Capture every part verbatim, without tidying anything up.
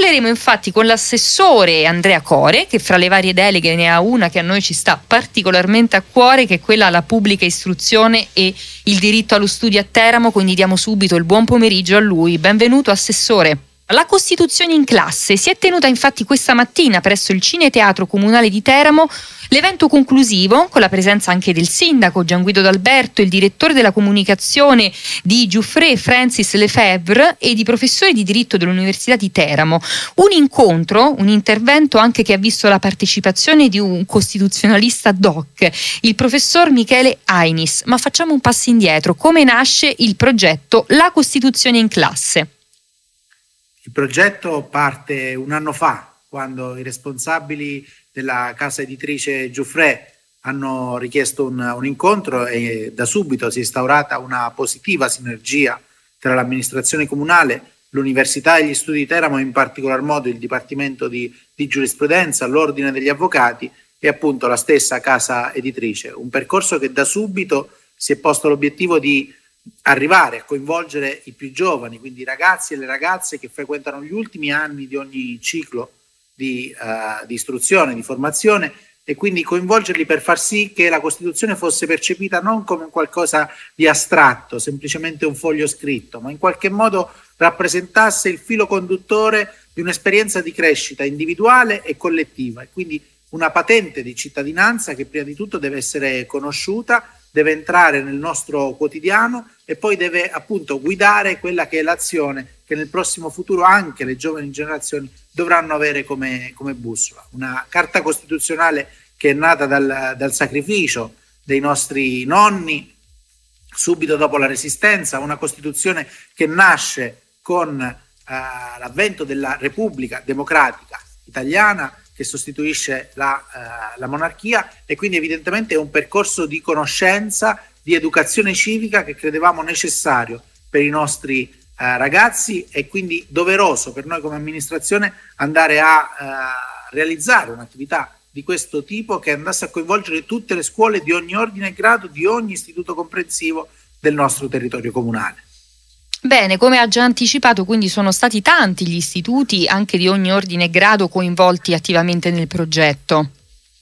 Parleremo infatti con l'assessore Andrea Core, che fra le varie deleghe ne ha una che a noi ci sta particolarmente a cuore, che è quella alla pubblica istruzione e il diritto allo studio a Teramo, quindi diamo subito il buon pomeriggio a lui. Benvenuto assessore. La Costituzione in classe si è tenuta infatti questa mattina presso il Cineteatro Comunale di Teramo, l'evento conclusivo con la presenza anche del sindaco Gianguido D'Alberto, il direttore della comunicazione di Giuffre Francis Lefebvre e di professori di diritto dell'Università di Teramo. Un incontro, un intervento anche che ha visto la partecipazione di un costituzionalista doc, il professor Michele Ainis. Ma facciamo un passo indietro. Come nasce il progetto La Costituzione in classe? Il progetto parte un anno fa, quando i responsabili della casa editrice Giuffre hanno richiesto un, un incontro e da subito si è instaurata una positiva sinergia tra l'amministrazione comunale, l'Università e gli Studi di Teramo, in particolar modo il Dipartimento di, di Giurisprudenza, l'Ordine degli Avvocati e appunto la stessa casa editrice. Un percorso che da subito si è posto l'obiettivo di arrivare a coinvolgere i più giovani, quindi i ragazzi e le ragazze che frequentano gli ultimi anni di ogni ciclo di, uh, di istruzione, di formazione, e quindi coinvolgerli per far sì che la Costituzione fosse percepita non come qualcosa di astratto, semplicemente un foglio scritto, ma in qualche modo rappresentasse il filo conduttore di un'esperienza di crescita individuale e collettiva, e quindi una patente di cittadinanza che prima di tutto deve essere conosciuta, deve entrare nel nostro quotidiano e poi deve appunto guidare quella che è l'azione che nel prossimo futuro anche le giovani generazioni dovranno avere come, come bussola. Una carta costituzionale che è nata dal, dal sacrificio dei nostri nonni subito dopo la Resistenza, una Costituzione che nasce con eh, l'avvento della Repubblica Democratica Italiana, che sostituisce la, uh, la monarchia, e quindi evidentemente è un percorso di conoscenza, di educazione civica che credevamo necessario per i nostri uh, ragazzi, e quindi doveroso per noi come amministrazione andare a uh, realizzare un'attività di questo tipo che andasse a coinvolgere tutte le scuole di ogni ordine e grado, di ogni istituto comprensivo del nostro territorio comunale. Bene, come ha già anticipato, quindi sono stati tanti gli istituti, anche di ogni ordine e grado, coinvolti attivamente nel progetto.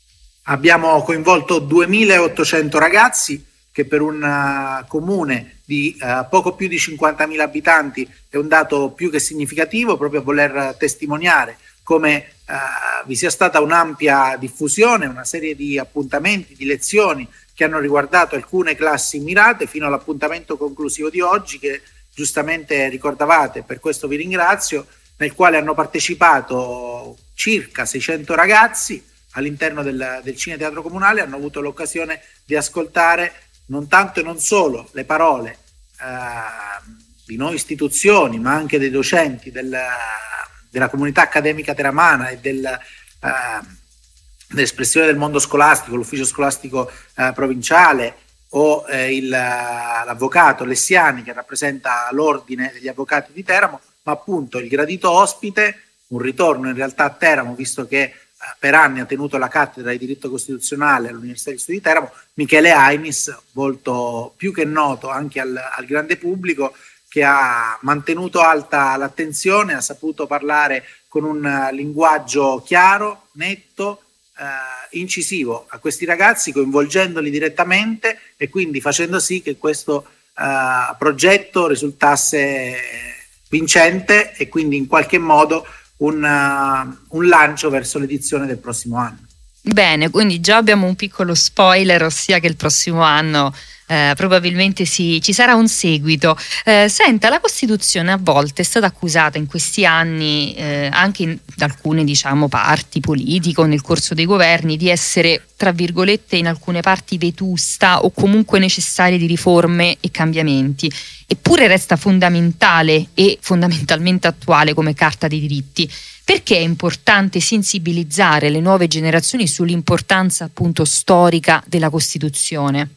Abbiamo coinvolto duemilaottocento ragazzi, che per un uh, comune di uh, poco più di cinquantamila abitanti è un dato più che significativo, proprio a voler testimoniare come uh, vi sia stata un'ampia diffusione, una serie di appuntamenti, di lezioni che hanno riguardato alcune classi mirate, fino all'appuntamento conclusivo di oggi, che giustamente ricordavate, per questo vi ringrazio, nel quale hanno partecipato circa seicento ragazzi all'interno del, del Cineteatro Comunale, hanno avuto l'occasione di ascoltare non tanto e non solo le parole eh, di noi istituzioni, ma anche dei docenti del, della comunità accademica teramana e del, eh, dell'espressione del mondo scolastico, l'ufficio scolastico eh, provinciale, o eh, il, l'avvocato Lessiani, che rappresenta l'ordine degli avvocati di Teramo, ma appunto il gradito ospite, un ritorno in realtà a Teramo, visto che eh, per anni ha tenuto la cattedra di diritto costituzionale all'Università di Studi di Teramo, Michele Ainis, volto più che noto anche al, al grande pubblico, che ha mantenuto alta l'attenzione, ha saputo parlare con un linguaggio chiaro, netto, eh, incisivo a questi ragazzi, coinvolgendoli direttamente e quindi facendo sì che questo eh, progetto risultasse vincente e quindi in qualche modo un, uh, un lancio verso l'edizione del prossimo anno. Bene, quindi già abbiamo un piccolo spoiler, ossia che il prossimo anno eh, probabilmente si, ci sarà un seguito. Eh, senta, la Costituzione a volte è stata accusata in questi anni, eh, anche in, da alcune diciamo parti politiche o nel corso dei governi, di essere, tra virgolette, in alcune parti vetusta o comunque necessaria di riforme e cambiamenti. Eppure resta fondamentale e fondamentalmente attuale come Carta dei diritti. Perché è importante sensibilizzare le nuove generazioni sull'importanza appunto storica della Costituzione?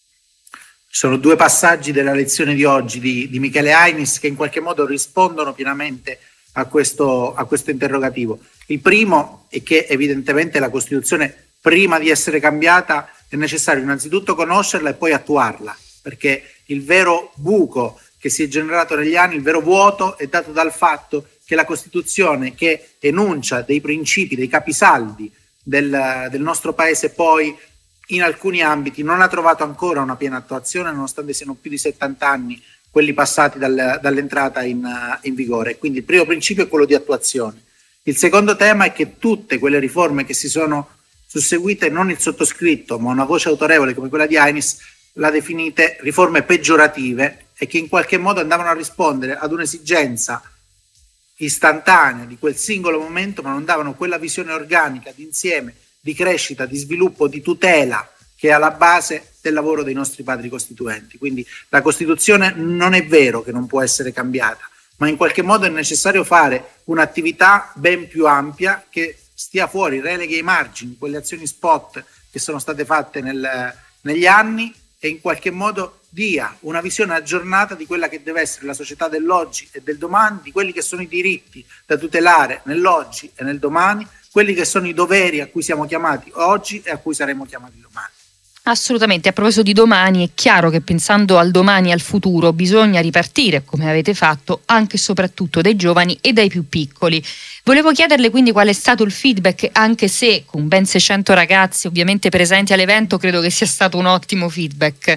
Ci sono due passaggi della lezione di oggi di, di Michele Ainis che in qualche modo rispondono pienamente a questo, a questo interrogativo. Il primo è che evidentemente la Costituzione, prima di essere cambiata, è necessario innanzitutto conoscerla e poi attuarla, perché il vero buco che si è generato negli anni, il vero vuoto, è dato dal fatto che la Costituzione, che enuncia dei principi, dei capisaldi del, del nostro Paese, poi in alcuni ambiti non ha trovato ancora una piena attuazione, nonostante siano più di settanta anni quelli passati dal, dall'entrata in, in vigore. Quindi il primo principio è quello di attuazione. Il secondo tema è che tutte quelle riforme che si sono susseguite, non il sottoscritto, ma una voce autorevole come quella di Ainis, l'ha definite riforme peggiorative e che in qualche modo andavano a rispondere ad un'esigenza istantanea di quel singolo momento, ma non davano quella visione organica d'insieme, di crescita, di sviluppo, di tutela che è alla base del lavoro dei nostri padri costituenti. Quindi la Costituzione non è vero che non può essere cambiata, ma in qualche modo è necessario fare un'attività ben più ampia che stia fuori, releghi ai margini quelle azioni spot che sono state fatte nel, negli anni e in qualche modo dia una visione aggiornata di quella che deve essere la società dell'oggi e del domani, di quelli che sono i diritti da tutelare nell'oggi e nel domani, quelli che sono i doveri a cui siamo chiamati oggi e a cui saremo chiamati domani. Assolutamente, a proposito di domani, è chiaro che pensando al domani e al futuro bisogna ripartire, come avete fatto, anche e soprattutto dai giovani e dai più piccoli. Volevo chiederle quindi qual è stato il feedback, anche se con ben seicento ragazzi ovviamente presenti all'evento credo che sia stato un ottimo feedback.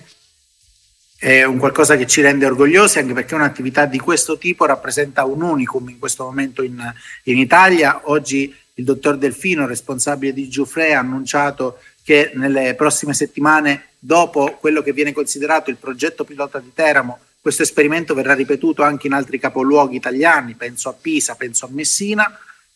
È un qualcosa che ci rende orgogliosi, anche perché un'attività di questo tipo rappresenta un unicum in questo momento in, in Italia. Oggi il dottor Delfino, responsabile di Giuffre, ha annunciato che nelle prossime settimane, dopo quello che viene considerato il progetto pilota di Teramo, questo esperimento verrà ripetuto anche in altri capoluoghi italiani, penso a Pisa, penso a Messina,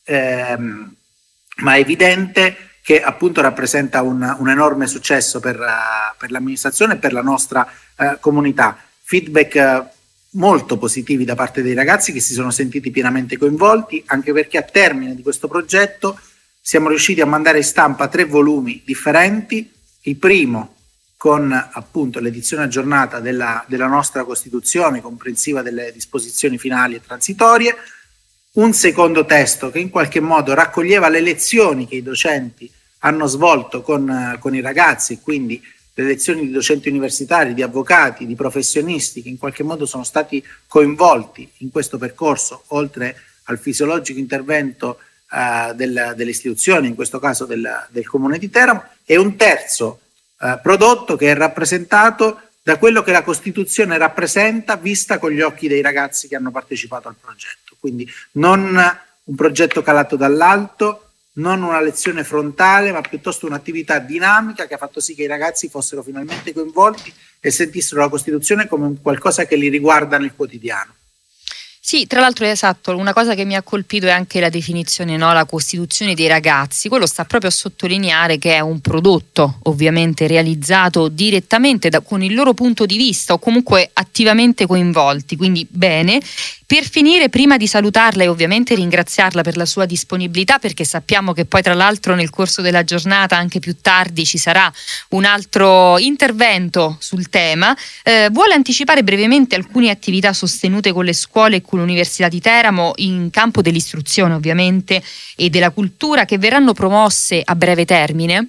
ehm, ma è evidente che appunto rappresenta un, un enorme successo per, uh, per l'amministrazione e per la nostra uh, comunità. Feedback uh, molto positivi da parte dei ragazzi che si sono sentiti pienamente coinvolti, anche perché a termine di questo progetto siamo riusciti a mandare in stampa tre volumi differenti, il primo con appunto l'edizione aggiornata della, della nostra Costituzione, comprensiva delle disposizioni finali e transitorie, un secondo testo che in qualche modo raccoglieva le lezioni che i docenti hanno svolto con, con i ragazzi, quindi le lezioni di docenti universitari, di avvocati, di professionisti che in qualche modo sono stati coinvolti in questo percorso, oltre al fisiologico intervento Uh, del, delle istituzioni, in questo caso del, del Comune di Teramo, e un terzo uh, prodotto che è rappresentato da quello che la Costituzione rappresenta vista con gli occhi dei ragazzi che hanno partecipato al progetto. Quindi non un progetto calato dall'alto, non una lezione frontale, ma piuttosto un'attività dinamica che ha fatto sì che i ragazzi fossero finalmente coinvolti e sentissero la Costituzione come un qualcosa che li riguarda nel quotidiano. Sì, tra l'altro è esatto, una cosa che mi ha colpito è anche la definizione, no? La Costituzione dei ragazzi. Quello sta proprio a sottolineare che è un prodotto ovviamente realizzato direttamente da, con il loro punto di vista o comunque attivamente coinvolti, quindi bene. Per finire, prima di salutarla e ovviamente ringraziarla per la sua disponibilità, perché sappiamo che poi tra l'altro nel corso della giornata, anche più tardi, ci sarà un altro intervento sul tema, eh, vuole anticipare brevemente alcune attività sostenute con le scuole e con l'Università di Teramo in campo dell'istruzione ovviamente e della cultura che verranno promosse a breve termine?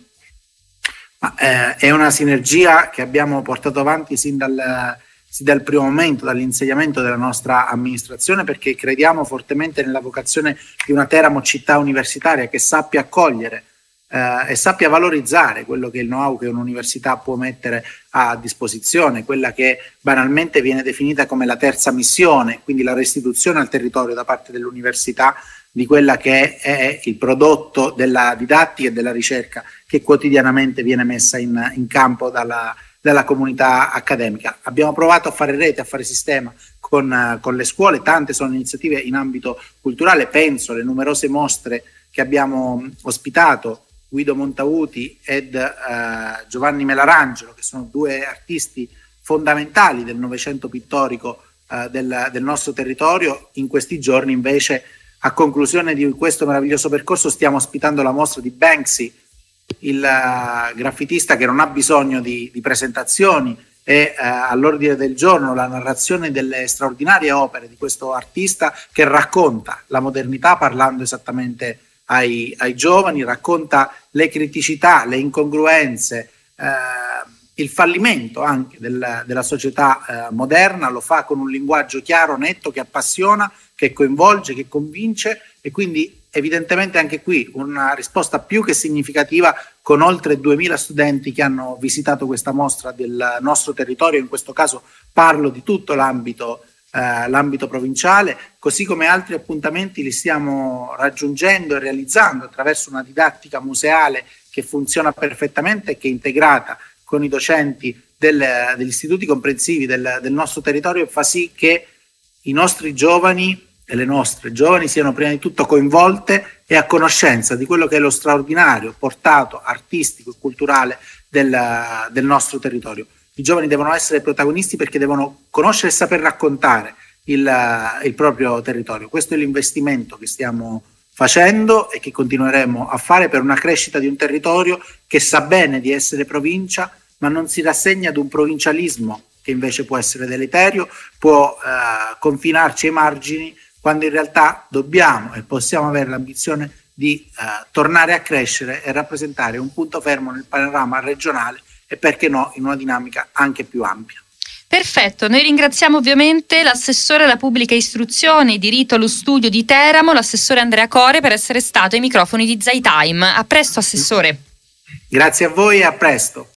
Ma, eh, è una sinergia che abbiamo portato avanti sin dal... Sì, dal primo momento, dall'insediamento della nostra amministrazione, perché crediamo fortemente nella vocazione di una Teramo città universitaria che sappia accogliere eh, e sappia valorizzare quello che è il know-how che un'università può mettere a disposizione, quella che banalmente viene definita come la terza missione, quindi la restituzione al territorio da parte dell'università di quella che è il prodotto della didattica e della ricerca che quotidianamente viene messa in, in campo dalla dalla comunità accademica. Abbiamo provato a fare rete, a fare sistema con, con le scuole, tante sono iniziative in ambito culturale, penso alle numerose mostre che abbiamo ospitato, Guido Montauti ed uh, Giovanni Melarangelo, che sono due artisti fondamentali del Novecento pittorico uh, del, del nostro territorio. In questi giorni invece, a conclusione di questo meraviglioso percorso, stiamo ospitando la mostra di Banksy, il uh, graffitista che non ha bisogno di, di presentazioni, e uh, all'ordine del giorno la narrazione delle straordinarie opere di questo artista che racconta la modernità parlando esattamente ai, ai giovani, racconta le criticità, le incongruenze, uh, il fallimento anche del, della società uh, moderna, lo fa con un linguaggio chiaro, netto, che appassiona, che coinvolge, che convince, e quindi evidentemente anche qui una risposta più che significativa, con oltre duemila studenti che hanno visitato questa mostra del nostro territorio. In questo caso parlo di tutto l'ambito, eh, l'ambito provinciale, così come altri appuntamenti li stiamo raggiungendo e realizzando attraverso una didattica museale che funziona perfettamente e che è integrata con i docenti del, degli istituti comprensivi del, del nostro territorio, e fa sì che i nostri giovani e le nostre giovani siano prima di tutto coinvolte e a conoscenza di quello che è lo straordinario portato artistico e culturale del, del nostro territorio. I giovani devono essere protagonisti perché devono conoscere e saper raccontare il, il proprio territorio. Questo è l'investimento che stiamo facendo e che continueremo a fare per una crescita di un territorio che sa bene di essere provincia, ma non si rassegna ad un provincialismo che invece può essere deleterio, può eh, confinarci ai margini, quando in realtà dobbiamo e possiamo avere l'ambizione di eh, tornare a crescere e rappresentare un punto fermo nel panorama regionale e, perché no, in una dinamica anche più ampia. Perfetto, noi ringraziamo ovviamente l'assessore alla pubblica istruzione e diritto allo studio di Teramo, l'assessore Andrea Core, per essere stato ai microfoni di Zai Time. A presto, assessore. Grazie a voi e a presto.